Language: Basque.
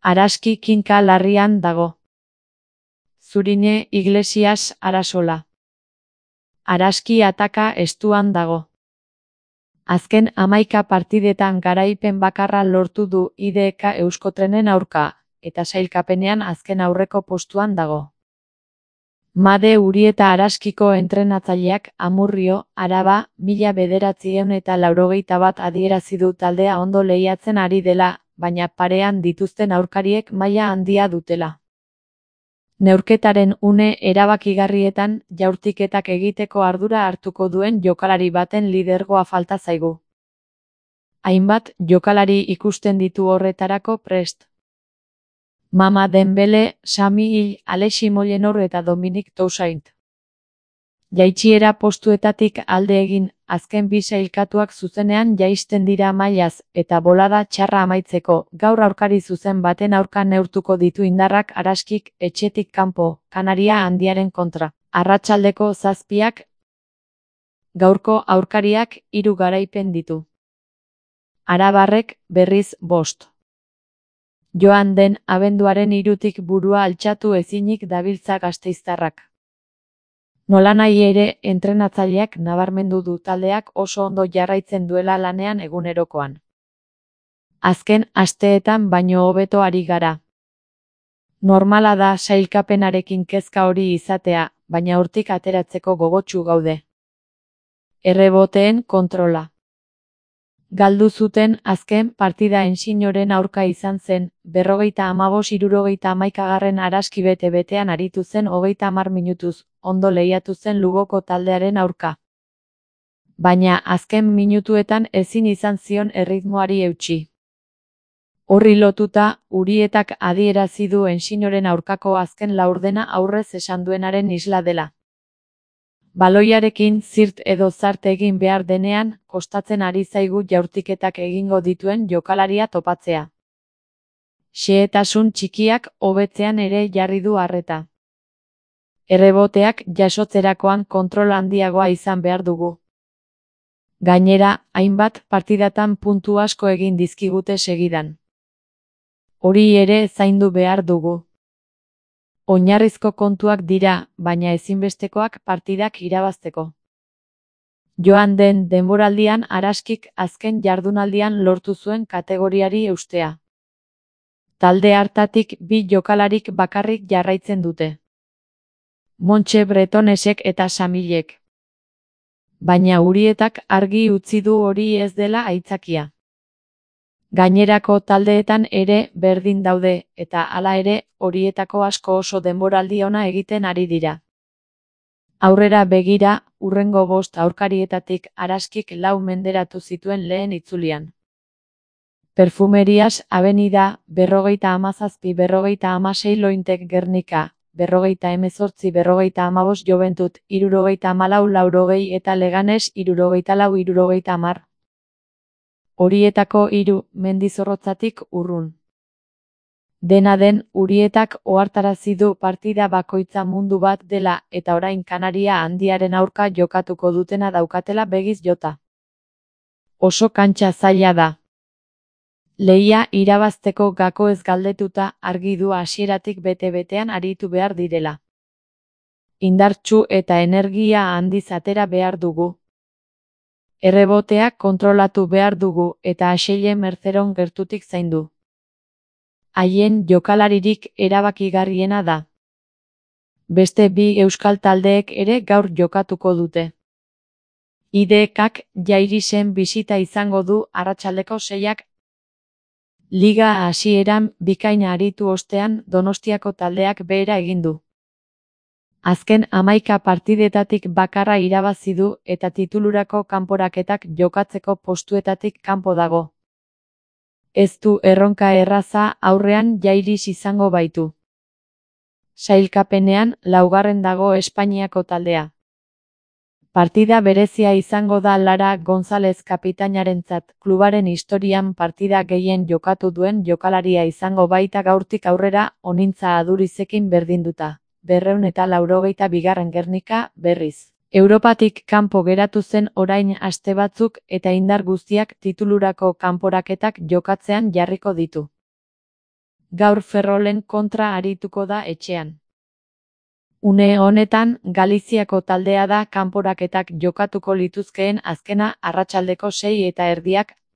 Araski kinka larrian dago. Zurine Iglesias Arasola. Araski ataka estuan dago. Azken 11 partidetan garaipen bakarra lortu du IDK Euskotrenen aurka, eta sailkapenean azken aurreko postuan dago. Made Urieta Araskiko entrenatzaileak Amurrio, Araba, 1981 adierazi du taldea ondo lehiatzen ari dela, baina parean dituzten aurkariek maila handia dutela. Neurketaren une erabakigarrietan jaurtiketak egiteko ardura hartuko duen jokalari baten lidergoa falta zaigu. Hainbat jokalari ikusten ditu horretarako prest. Mama Dembele, Sami Hill, Alexi Molinor eta Dominic Toussaint. Jaitsiera postuetatik alde egin, azken bi sailkatuak zuzenean jaisten dira mailaz, eta bolada txarra amaitzeko, gaur aurkari zuzen baten aurka neurtuko ditu indarrak Araskik etxetik kanpo, Kanaria Handiaren kontra. Arratsaldeko 7:00. Gaurko aurkariak 3 garaipen ditu. Arabarrek, berriz, 5. Joan den abenduaren 3 burua altxatu ezinik dabiltza gasteiztarrak. Nolanahi ere, entrenatzaileak nabarmendu du taldeak oso ondo jarraitzen duela lanean egunerokoan. Azken asteetan baino hobeto ari gara. Normala da sailkapenarekin kezka hori izatea, baina hortik ateratzeko gogotsu gaude. Erreboteen kontrola. Galdu zuten azken partida Ensinoren aurka izan zen, 55-71 Araski bete-betean aritu zen 30 minutuz, ondo lehiatu zen Lugoko taldearen aurka. Baina azken minutuetan ezin izan zion erritmoari eutsi. Horri lotuta, Urietak adierazi du Ensinoren aurkako azken laurdena aurrez esan duenaren isla dela. Baloiarekin zirt edo zart egin behar denean, kostatzen ari zaigu jaurtiketak egingo dituen jokalaria topatzea. Xehetasun txikiak hobetzean ere jarri du arreta. Erreboteak jasotzerakoan kontrol handiagoa izan behar dugu. Gainera, hainbat partidatan puntu asko egin dizkigute segidan. Hori ere zaindu behar dugu. Oinarrizko kontuak dira, baina ezinbestekoak partidak irabazteko. Joan den denboraldian Araskik azken jardunaldian lortu zuen kategoriari eustea. Talde hartatik 2 jokalarik bakarrik jarraitzen dute. Montxe Bretonesek eta Samilek. Baina Urietak argi utzi du hori ez dela aitzakia. Gainerako taldeetan ere berdin daude, eta hala ere, horietako asko oso denboraldi ona egiten ari dira. Aurrera begira, hurrengo 5 aurkarietatik Araskik 4 menderatu zituen lehen itzulian. Perfumerias Avenida, 57-56 Lointek Gernika, 58-58 Joventut, 74-80 eta Leganes 74-70. Horietako 3 Mendizorrotzatik urrun. Dena den, Urietak ohartarazi du partida bakoitza mundu bat dela eta orain Kanaria Handiaren aurka jokatuko dutena daukatela begiz jota. Oso kantxa zaila da. Lehia irabazteko gako ez galdetuta argi du hasieratik bete-betean aritu behar direla. Indartsu eta energia handiz atera behar dugu. Erreboteak kontrolatu behar dugu eta Axelle Merzeron gertutik zaindu. Haien jokalaririk erabakigarriena da. Beste 2 euskal taldeek ere gaur jokatuko dute. IDKak Jairisen bisita izango du arratsaldeko 6:00. Liga hasieran bikaina aritu ostean Donostiako taldeak behera egin du. Azken 11 partidetatik bakarra irabazi du eta titulurako kanporaketak jokatzeko postuetatik kanpo dago. Ez du erronka erraza aurrean Jairis izango baitu. Sailkapenean 4. dago Espainiako taldea. Partida berezia izango da Lara González kapitainarentzat, klubaren historian partida gehien jokatu duen jokalaria izango baita gaurtik aurrera Onintza Adurizekin berdinduta. 282. Gernika, berriz. Europatik kanpo geratu zen orain aste batzuk eta indar guztiak titulurako kanporaketak jokatzean jarriko ditu. Gaur Ferrolen kontra arituko da etxean. Une honetan, Galiziako taldea da kanporaketak jokatuko lituzkeen azkena arratsaldeko 6:30